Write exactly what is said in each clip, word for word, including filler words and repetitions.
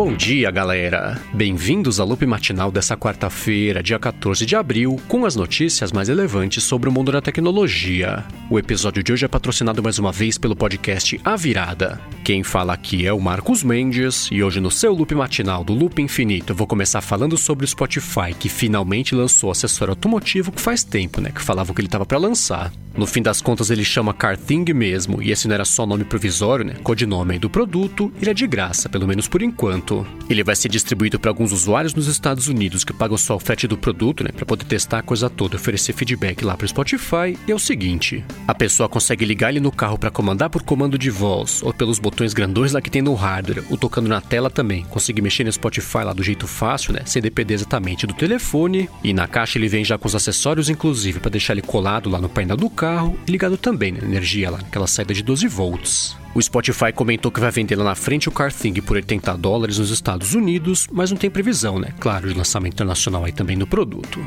Bom dia, galera! Bem-vindos ao loop matinal dessa quarta-feira, dia quatorze de abril, com as notícias mais relevantes sobre o mundo da tecnologia. O episódio de hoje é patrocinado mais uma vez pelo podcast A Virada. Quem fala aqui é o Marcos Mendes, e hoje no seu loop matinal do Loop Infinito eu vou começar falando sobre o Spotify, que finalmente lançou o acessório automotivo que faz tempo, né, que falavam que ele estava para lançar. No fim das contas ele chama CarThing mesmo, e esse não era só nome provisório, né, codinome aí do produto, ele é de graça, pelo menos por enquanto. Ele vai ser distribuído para alguns usuários nos Estados Unidos que pagam só o frete do produto, né, para poder testar a coisa toda, oferecer feedback lá pro Spotify, e é o seguinte, a pessoa consegue ligar ele no carro para comandar por comando de voz, ou pelos botões grandões lá que tem no hardware, ou tocando na tela também, conseguir mexer no Spotify lá do jeito fácil, né, sem depender exatamente do telefone, e na caixa ele vem já com os acessórios inclusive para deixar ele colado lá no painel do carro, carro e ligado também na energia lá, naquela saída de doze volts. O Spotify comentou que vai vender lá na frente o CarThing por oitenta dólares nos Estados Unidos, mas não tem previsão, né? Claro, de lançamento internacional aí também no produto.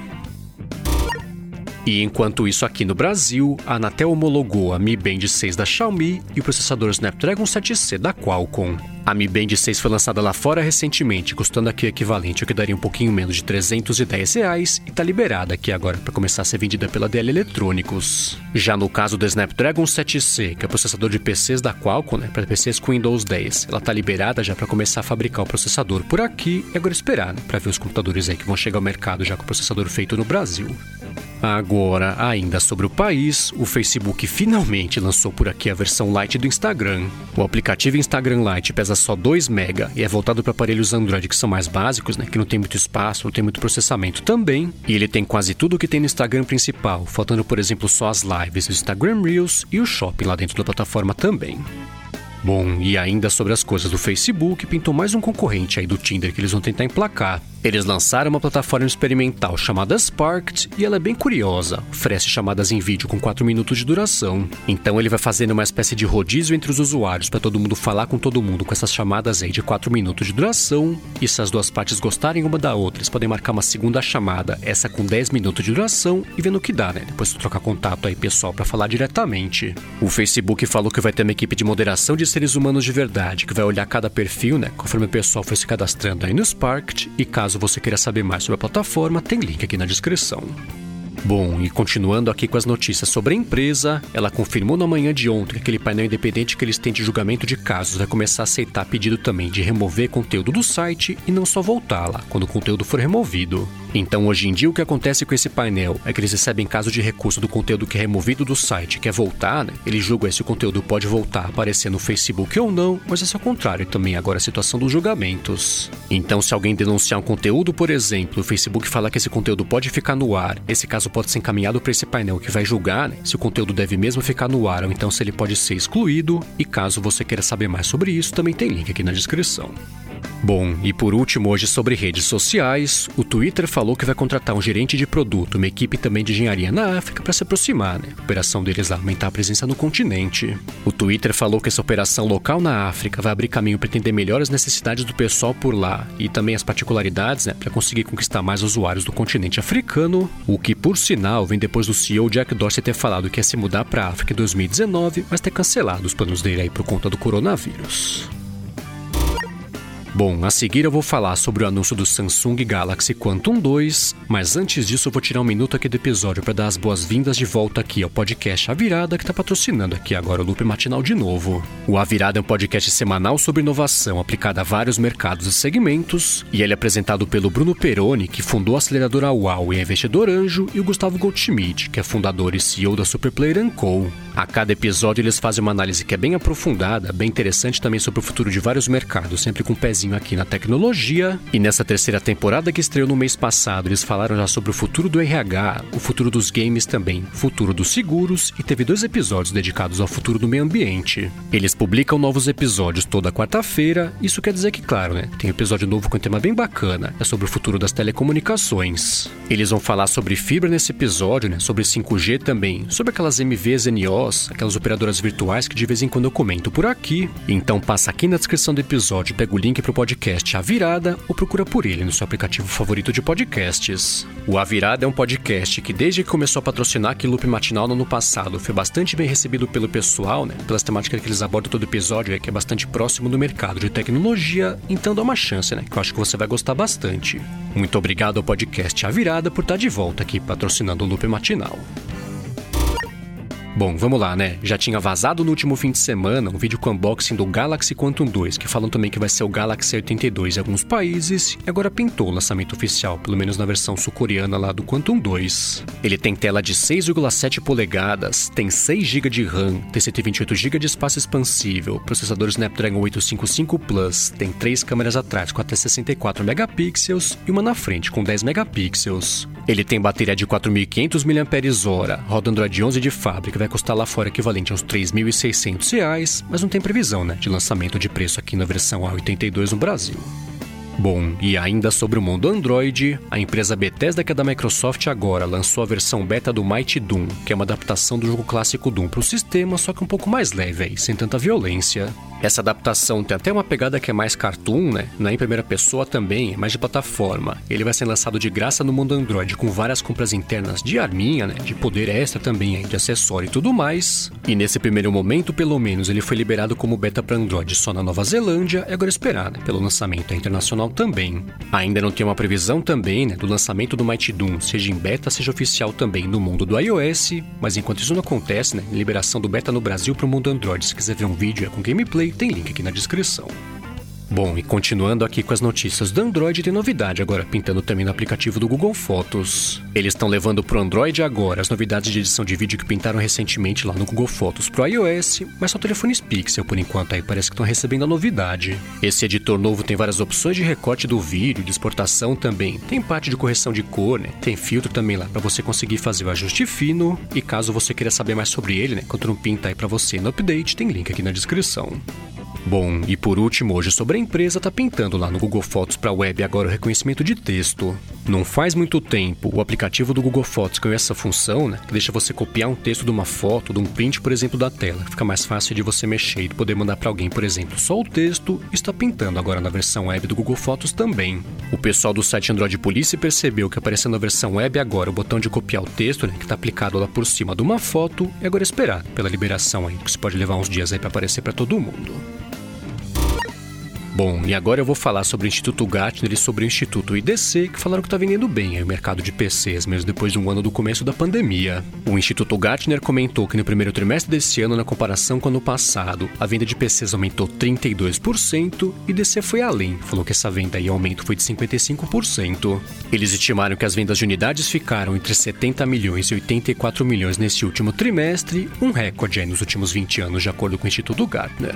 E enquanto isso aqui no Brasil, a Anatel homologou a Mi Band seis da Xiaomi e o processador Snapdragon sete C da Qualcomm. A Mi Band seis foi lançada lá fora recentemente, custando aqui o equivalente ao que daria um pouquinho menos de trezentos e dez reais e está liberada aqui agora para começar a ser vendida pela D L Eletrônicos. Já no caso do Snapdragon sete C, que é o processador de P Cs da Qualcomm, né, para P Cs com Windows dez, ela está liberada já para começar a fabricar o processador por aqui e agora esperar, né, para ver os computadores aí que vão chegar ao mercado já com o processador feito no Brasil. Agora, ainda sobre o país, o Facebook finalmente lançou por aqui a versão Lite do Instagram. O aplicativo Instagram Lite pesa só dois megabytes e é voltado para aparelhos Android que são mais básicos, né, que não tem muito espaço, não tem muito processamento também. E ele tem quase tudo o que tem no Instagram principal, faltando, por exemplo, só as lives, o Instagram Reels e o Shopping lá dentro da plataforma também. Bom, e ainda sobre as coisas do Facebook, pintou mais um concorrente aí do Tinder que eles vão tentar emplacar. Eles lançaram uma plataforma experimental chamada Sparked e ela é bem curiosa, oferece chamadas em vídeo com quatro minutos de duração. Então ele vai fazendo uma espécie de rodízio entre os usuários para todo mundo falar com todo mundo com essas chamadas aí de quatro minutos de duração, e se as duas partes gostarem uma da outra, eles podem marcar uma segunda chamada, essa com dez minutos de duração, e vendo o que dá, né? Depois tu trocar contato aí pessoal para falar diretamente. O Facebook falou que vai ter uma equipe de moderação de seres humanos de verdade, que vai olhar cada perfil, né, conforme o pessoal foi se cadastrando aí no Sparked, e caso você queira saber mais sobre a plataforma, tem link aqui na descrição. Bom, e continuando aqui com as notícias sobre a empresa, ela confirmou na manhã de ontem que aquele painel independente que eles têm de julgamento de casos vai começar a aceitar pedido também de remover conteúdo do site e não só voltar lá quando o conteúdo for removido. Então, hoje em dia, o que acontece com esse painel é que eles recebem caso de recurso do conteúdo que é removido do site, quer voltar, né? Eles julgam se o conteúdo pode voltar a aparecer no Facebook ou não, mas é ao contrário também agora a situação dos julgamentos. Então, se alguém denunciar um conteúdo, por exemplo, o Facebook fala que esse conteúdo pode ficar no ar, esse caso pode ser encaminhado para esse painel que vai julgar, né, se o conteúdo deve mesmo ficar no ar ou então se ele pode ser excluído, e caso você queira saber mais sobre isso, também tem link aqui na descrição. Bom, e por último, hoje sobre redes sociais, o Twitter falou que vai contratar um gerente de produto, uma equipe também de engenharia na África para se aproximar, né? A operação deles é aumentar a presença no continente. O Twitter falou que essa operação local na África vai abrir caminho para entender melhor as necessidades do pessoal por lá e também as particularidades, né, para conseguir conquistar mais usuários do continente africano, o que, por sinal, vem depois do C E O Jack Dorsey ter falado que ia se mudar para a África em dois mil e dezenove, mas ter cancelado os planos dele aí por conta do coronavírus. Bom, a seguir eu vou falar sobre o anúncio do Samsung Galaxy Quantum dois, mas antes disso eu vou tirar um minuto aqui do episódio para dar as boas-vindas de volta aqui ao podcast A Virada, que está patrocinando aqui agora o Loop Matinal de novo. O A Virada é um podcast semanal sobre inovação aplicada a vários mercados e segmentos, e ele é apresentado pelo Bruno Peroni, que fundou a aceleradora Uau e é investidor anjo, e o Gustavo Goldschmidt, que é fundador e C E O da Superplayer and Co. A cada episódio eles fazem uma análise que é bem aprofundada, bem interessante também sobre o futuro de vários mercados, sempre com um pezinho aqui na tecnologia. E nessa terceira temporada que estreou no mês passado, eles falaram já sobre o futuro do R H, o futuro dos games também, o futuro dos seguros, e teve dois episódios dedicados ao futuro do meio ambiente. Eles publicam novos episódios toda quarta-feira, isso quer dizer que, claro, né, tem um episódio novo com um tema bem bacana, é sobre o futuro das telecomunicações. Eles vão falar sobre fibra nesse episódio, né, sobre cinco G também, sobre aquelas M Vs N Os, aquelas operadoras virtuais que de vez em quando eu comento por aqui. Então passa aqui na descrição do episódio, pega o link para pro podcast A Virada ou procura por ele no seu aplicativo favorito de podcasts. O A Virada é um podcast que desde que começou a patrocinar aqui o Loop Matinal no ano passado foi bastante bem recebido pelo pessoal, né? Pelas temáticas que eles abordam todo episódio, é que é bastante próximo do mercado de tecnologia, então dá uma chance, né? Que eu acho que você vai gostar bastante. Muito obrigado ao podcast A Virada por estar de volta aqui patrocinando o Loop Matinal. Bom, vamos lá, né? Já tinha vazado no último fim de semana um vídeo com unboxing do Galaxy Quantum dois, que falam também que vai ser o Galaxy oitenta e dois em alguns países, e agora pintou o lançamento oficial, pelo menos na versão sul-coreana lá do Quantum dois. Ele tem tela de seis vírgula sete polegadas, tem seis gigas de RAM, tem cento e vinte e oito gigas de espaço expansível, processador Snapdragon oitocentos e cinquenta e cinco Plus, tem três câmeras atrás com até sessenta e quatro megapixels e uma na frente com dez megapixels. Ele tem bateria de quatro mil e quinhentos miliampères-hora, roda Android onze de fábrica, vai custar lá fora equivalente a uns três mil e seiscentos reais, mas não tem previsão, né, de lançamento de preço aqui na versão A oitenta e dois no Brasil. Bom, e ainda sobre o mundo Android, a empresa Bethesda, que é da Microsoft agora, lançou a versão beta do Mighty Doom, que é uma adaptação do jogo clássico Doom para o sistema, só que um pouco mais leve aí, sem tanta violência. Essa adaptação tem até uma pegada que é mais cartoon, né? Não é em primeira pessoa também, é mais de plataforma. Ele vai ser lançado de graça no mundo Android, com várias compras internas de arminha, né? De poder extra também, aí, de acessório e tudo mais. E nesse primeiro momento, pelo menos, ele foi liberado como beta para Android só na Nova Zelândia, e agora esperar, né? Pelo lançamento internacional também. Ainda não tem uma previsão também, né? Do lançamento do Mighty Doom, seja em beta, seja oficial também no mundo do iOS, mas enquanto isso não acontece, né? Liberação do beta no Brasil para o mundo Android. Se quiser ver um vídeo é com gameplay, tem link aqui na descrição. Bom, e continuando aqui com as notícias do Android, tem novidade agora pintando também no aplicativo do Google Fotos. Eles estão levando pro Android agora as novidades de edição de vídeo que pintaram recentemente lá no Google Fotos pro iOS, mas só telefones Pixel por enquanto, aí parece que estão recebendo a novidade. Esse editor novo tem várias opções de recorte do vídeo, de exportação também, tem parte de correção de cor, né? Tem filtro também lá para você conseguir fazer o ajuste fino, e caso você queira saber mais sobre ele, né, enquanto não pinta aí para você no update, tem link aqui na descrição. Bom, e por último, hoje sobre a empresa, tá pintando lá no Google Fotos para web agora o reconhecimento de texto. Não faz muito tempo, o aplicativo do Google Fotos ganhou essa função, né, que deixa você copiar um texto de uma foto, de um print, por exemplo, da tela. Fica mais fácil de você mexer e poder mandar para alguém, por exemplo, só o texto. Está pintando agora na versão web do Google Fotos também. O pessoal do site Android Police percebeu que aparecendo na versão web agora o botão de copiar o texto, né, que está aplicado lá por cima de uma foto, e agora esperar pela liberação aí, que isso pode levar uns dias aí para aparecer para todo mundo. Bom, e agora eu vou falar sobre o Instituto Gartner e sobre o Instituto I D C, que falaram que está vendendo bem aí o mercado de P Cs, mesmo depois de um ano do começo da pandemia. O Instituto Gartner comentou que no primeiro trimestre desse ano, na comparação com o ano passado, a venda de P Cs aumentou trinta e dois por cento e I D C foi além, falou que essa venda e aumento foi de cinquenta e cinco por cento. Eles estimaram que as vendas de unidades ficaram entre setenta milhões e oitenta e quatro milhões nesse último trimestre, um recorde aí nos últimos vinte anos, de acordo com o Instituto Gartner.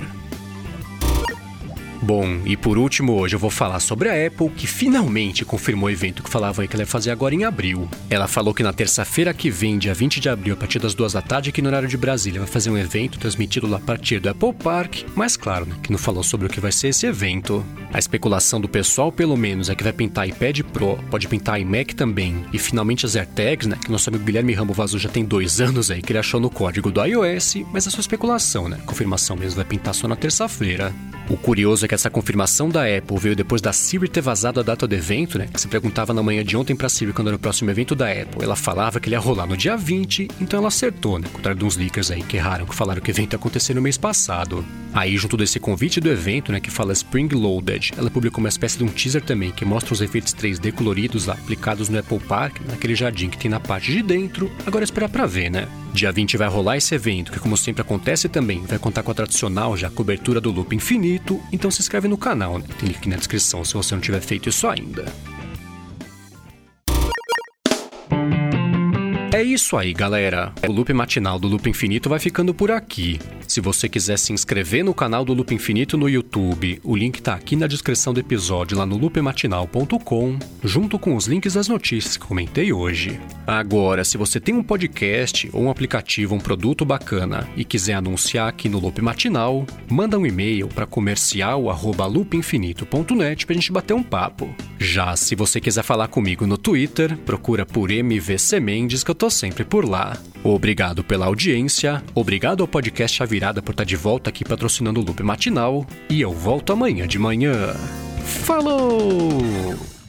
Bom, e por último hoje eu vou falar sobre a Apple, que finalmente confirmou o evento que falava que ela ia fazer agora em abril. Ela falou que na terça-feira que vem, dia vinte de abril, a partir das duas da tarde, aqui no horário de Brasília, vai fazer um evento transmitido lá a partir do Apple Park, mas claro, né, que não falou sobre o que vai ser esse evento. A especulação do pessoal, pelo menos, é que vai pintar iPad Pro, pode pintar iMac também, e finalmente as AirTags, né, que nosso amigo Guilherme Rambo vazou já tem dois anos aí, que ele achou no código do iOS, mas é só especulação, né, confirmação mesmo vai pintar só na terça-feira. O curioso é que essa confirmação da Apple veio depois da Siri ter vazado a data do evento, né? Que se perguntava na manhã de ontem pra Siri quando era o próximo evento da Apple. Ela falava que ele ia rolar no dia vinte, então ela acertou, né? Contrário de uns leakers aí que erraram, que falaram que o evento ia acontecer no mês passado. Aí, junto desse convite do evento, né? Que fala Spring Loaded, ela publicou uma espécie de um teaser também, que mostra os efeitos três D coloridos lá, aplicados no Apple Park, naquele jardim que tem na parte de dentro. Agora é esperar pra ver, né? Dia vinte vai rolar esse evento, que como sempre acontece também, vai contar com a tradicional já cobertura do Loop Infinito, então se inscreve no canal, né? Tem link aqui na descrição se você não tiver feito isso ainda. É isso aí, galera. O Loop Matinal do Loop Infinito vai ficando por aqui. Se você quiser se inscrever no canal do Loop Infinito no YouTube, o link tá aqui na descrição do episódio lá no loop matinal ponto com, junto com os links das notícias que comentei hoje. Agora, se você tem um podcast ou um aplicativo, um produto bacana e quiser anunciar aqui no Loop Matinal, manda um e-mail para comercial arroba loop infinito ponto net pra gente bater um papo. Já se você quiser falar comigo no Twitter, procura por M V C Mendes que eu tô sempre por lá. Obrigado pela audiência, obrigado ao podcast A Virada por estar de volta aqui patrocinando o Loop Matinal, e eu volto amanhã de manhã. Falou!